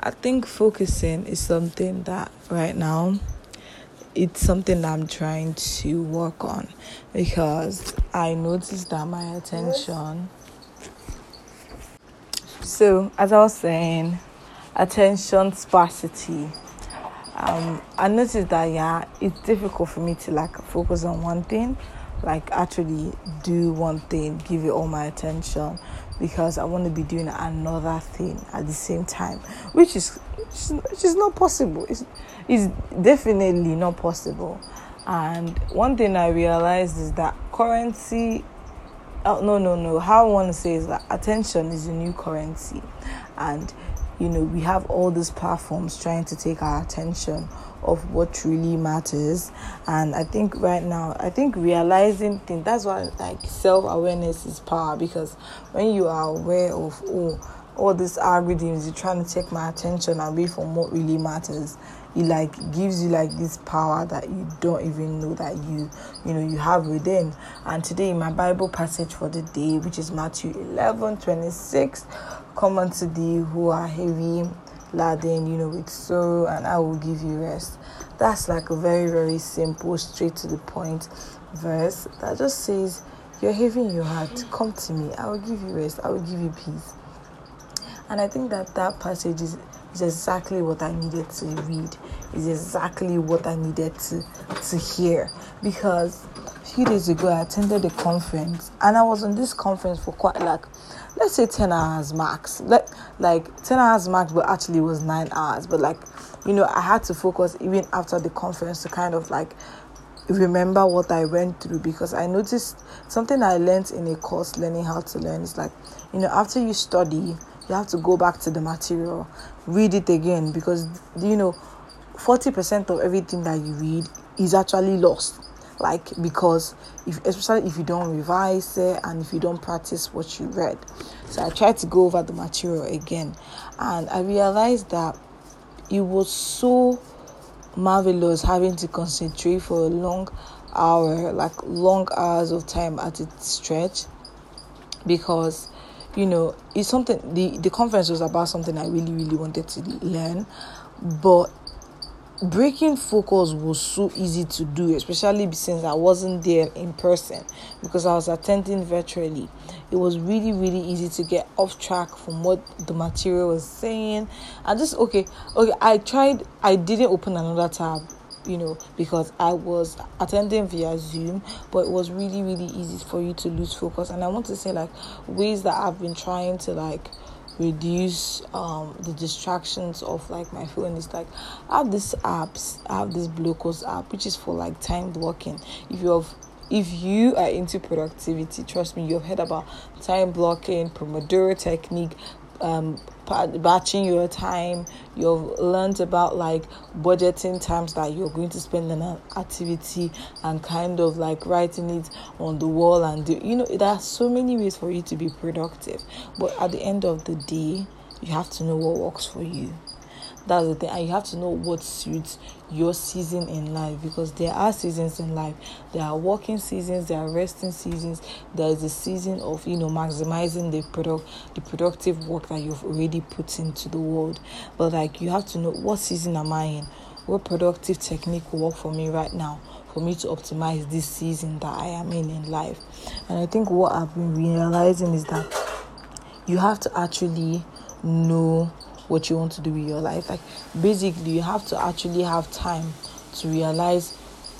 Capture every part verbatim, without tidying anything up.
I think focusing is something that right now it's something that I'm trying to work on, because I noticed that my attention. So, as I was saying, attention sparsity. Um, I noticed that yeah, it's difficult for me to like focus on one thing, like actually do one thing, give it all my attention, because I want to be doing another thing at the same time, which is which is not possible. It's, it's definitely not possible. And one thing I realized is that currency. Oh, no, no, no. How I want to say is that attention is the new currency. And, you know, we have all these platforms trying to take our attention of what really matters. And I think right now, I think realizing things, that's why, like, self-awareness is power. Because when you are aware of, oh, all these algorithms, you're trying to take my attention away from what really matters, it like gives you like this power that you don't even know that you you know you have within. And today in my Bible passage for the day, which is Matthew eleven twenty-six, come unto thee who are heavy laden, you know, with sorrow, and I will give you rest. That's like a very, very simple, straight to the point verse that just says, you're heavy in your heart, come to me, I will give you rest, I will give you peace. And I think that that passage is, is exactly what I needed to read. Is exactly what I needed to, to hear. Because a few days ago, I attended a conference. And I was on this conference for quite like, let's say ten hours max. Like, like ten hours max, but actually it was nine hours. But like, you know, I had to focus even after the conference to kind of like remember what I went through. Because I noticed something I learned in a course, Learning How to Learn. It's like, you know, after you study, you have to go back to the material, read it again, because, you know, forty percent of everything that you read is actually lost. Like, because, if, especially if you don't revise it and if you don't practice what you read. So I tried to go over the material again, and I realized that it was so marvelous having to concentrate for a long hour, like long hours of time at its stretch, because, you know, it's something, the, the conference was about something I really, really wanted to learn, but breaking focus was so easy to do, especially since I wasn't there in person, because I was attending virtually. It was really, really easy to get off track from what the material was saying. And just, okay, okay, I tried, I didn't open another tab, you know, because I was attending via Zoom, but it was really, really easy for you to lose focus. And I want to say, like, ways that I've been trying to, like, reduce um the distractions of, like, my phone is, like, I have this apps, I have this Blocos app, which is for, like, time blocking. If you have If you are into productivity, trust me, you've heard about time blocking, Pomodoro technique, um, batching your time. You've learned about, like, budgeting times that you're going to spend on an activity and kind of like writing it on the wall. And do, you know, there are so many ways for you to be productive. But at the end of the day, you have to know what works for you. That's the thing. And you have to know what suits your season in life, because there are seasons in life. There are working seasons, there are resting seasons. There is a season of, you know, maximizing the product, the productive work that you've already put into the world. But, like, you have to know, what season am I in? What productive technique will work for me right now, for me to optimize this season that I am in in life. And I think what I've been realizing is that you have to actually know what you want to do with your life. Like, basically, you have to actually have time to realize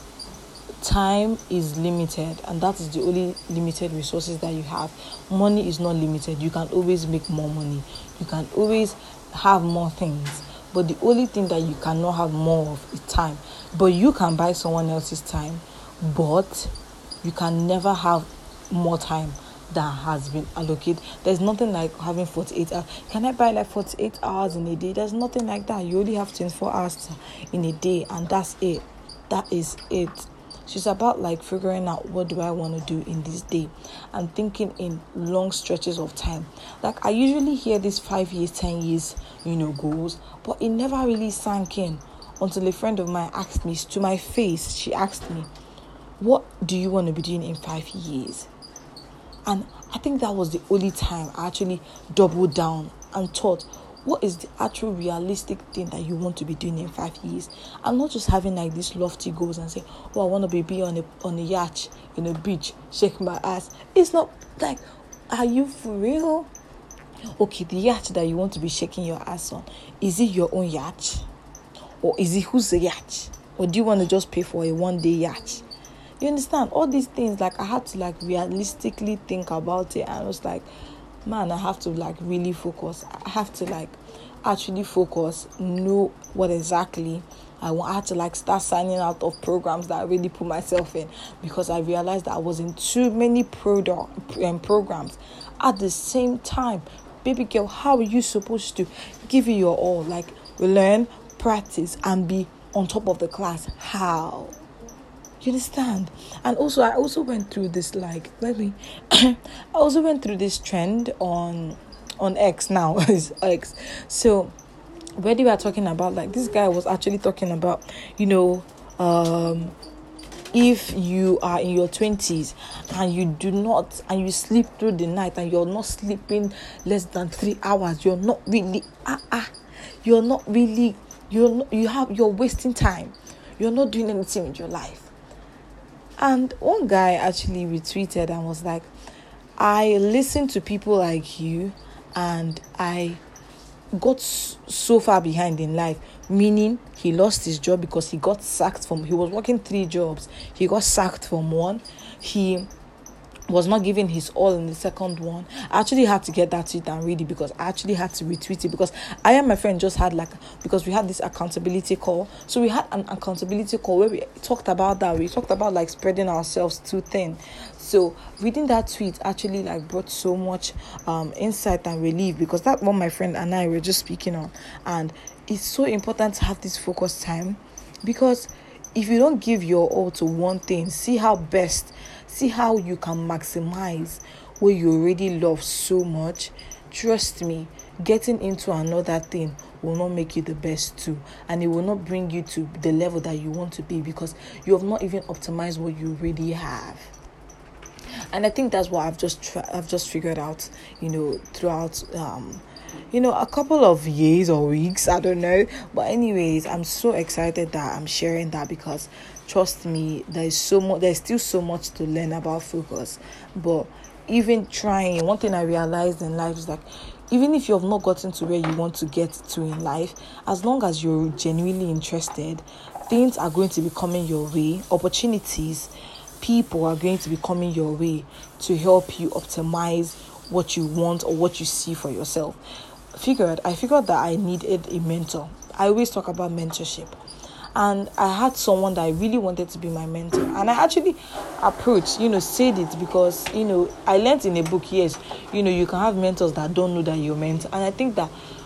time is limited, and that is the only limited resources that you have. Money is not limited. You can always make more money. You can always have more things. But the only thing that you cannot have more of is time. But you can buy someone else's time, but you can never have more time that has been allocated. There's nothing like having forty-eight hours. Can I buy like forty-eight hours in a day? There's nothing like that. You only have twenty-four hours in a day, and that's it. That is it. So it's about, like, figuring out, what do I want to do in this day, and thinking in long stretches of time. Like, I usually hear these five years, ten years, you know, goals, but it never really sank in until a friend of mine asked me to my face. She asked me, what do you want to be doing in five years? And I think that was the only time I actually doubled down and thought, what is the actual realistic thing that you want to be doing in five years? I'm not just having like these lofty goals and say, oh, I want to be, be on a on a yacht in a beach shaking my ass. It's not like, are you for real? Okay, the yacht that you want to be shaking your ass on, is it your own yacht? Or is it whose yacht? Or do you want to just pay for a one day yacht? You understand? All these things, like, I had to like realistically think about it, and I was like, man, I have to like really focus. I have to like actually focus, know what exactly I want. I had to like start signing out of programs that I really put myself in, because I realized that I was in too many product um, programs at the same time. Baby girl, how are you supposed to give it your all? Like, learn, practice, and be on top of the class? How? You understand? And also, I also went through this, like, let me, I also went through this trend on, on X now, is X. So, where they were talking about, like, this guy was actually talking about, you know, um, if you are in your twenties and you do not, and you sleep through the night and you're not sleeping less than three hours, you're not really, ah, ah, you're not really, you're not, you have, you're wasting time. You're not doing anything with your life. And one guy actually retweeted and was like, I listen to people like you and I got so far behind in life, meaning he lost his job because he got sacked from, he was working three jobs. He got sacked from one. He was not giving his all in the second one. I actually had to get that tweet and read it, because I actually had to retweet it, because I and my friend just had like, because we had this accountability call. So we had an accountability call where we talked about that. We talked about like spreading ourselves too thin. So reading that tweet actually like brought so much um insight and relief, because that one my friend and I were just speaking on. And it's so important to have this focus time, because if you don't give your all to one thing, see how best, see how you can maximize what you already love so much. Trust me, getting into another thing will not make you the best too, and it will not bring you to the level that you want to be, because you have not even optimized what you already have. And I think that's what I've just tri- I've just figured out, you know, throughout um you know, a couple of years or weeks, I don't know. But anyways, I'm so excited that I'm sharing that, because trust me, there is so much, there's still so much to learn about focus. But even trying, one thing I realized in life is like, even if you have not gotten to where you want to get to in life, as long as you're genuinely interested, things are going to be coming your way. Opportunities, people are going to be coming your way to help you optimize what you want or what you see for yourself. Figured, I figured that I needed a mentor. I always talk about mentorship. And I had someone that I really wanted to be my mentor. And I actually approached, you know, said it because, you know, I learned in a book, yes, you know, you can have mentors that don't know that you're mentor. And I think that,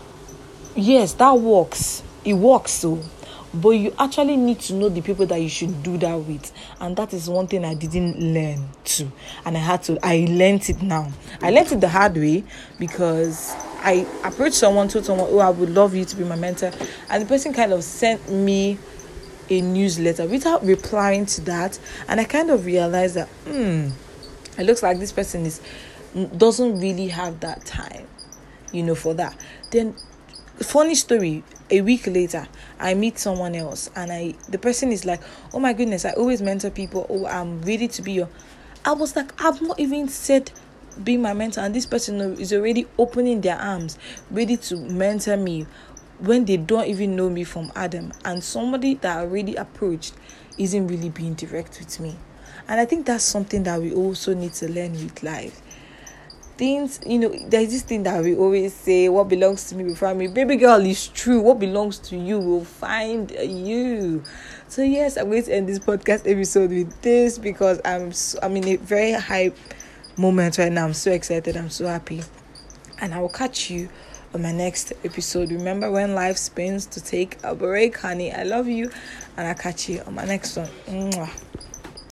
yes, that works. It works so. But you actually need to know the people that you should do that with. And that is one thing I didn't learn too. And I had to, I learned it now. I learned it the hard way, because I approached someone, told someone, oh, I would love you to be my mentor. And the person kind of sent me a newsletter without replying to that. And I kind of realized that, hmm, it looks like this person is doesn't really have that time, you know, for that. Then, funny story, a week later, I meet someone else, and I the person is like, oh my goodness, I always mentor people. Oh, I'm ready to be your... I was like, I've not even said be my mentor, and this person is already opening their arms, ready to mentor me, when they don't even know me from Adam. And somebody that I already approached isn't really being direct with me. And I think that's something that we also need to learn with life. Things, you know, there's this thing that we always say, what belongs to me will find me. Baby girl, it's true. What belongs to you will find you. So yes, I'm going to end this podcast episode with this, because I'm so, I'm in a very high moment right now. I'm so excited. I'm so happy. And I will catch you on my next episode. Remember, when life spins, to take a break, honey. I love you. And I'll catch you on my next one. Mwah.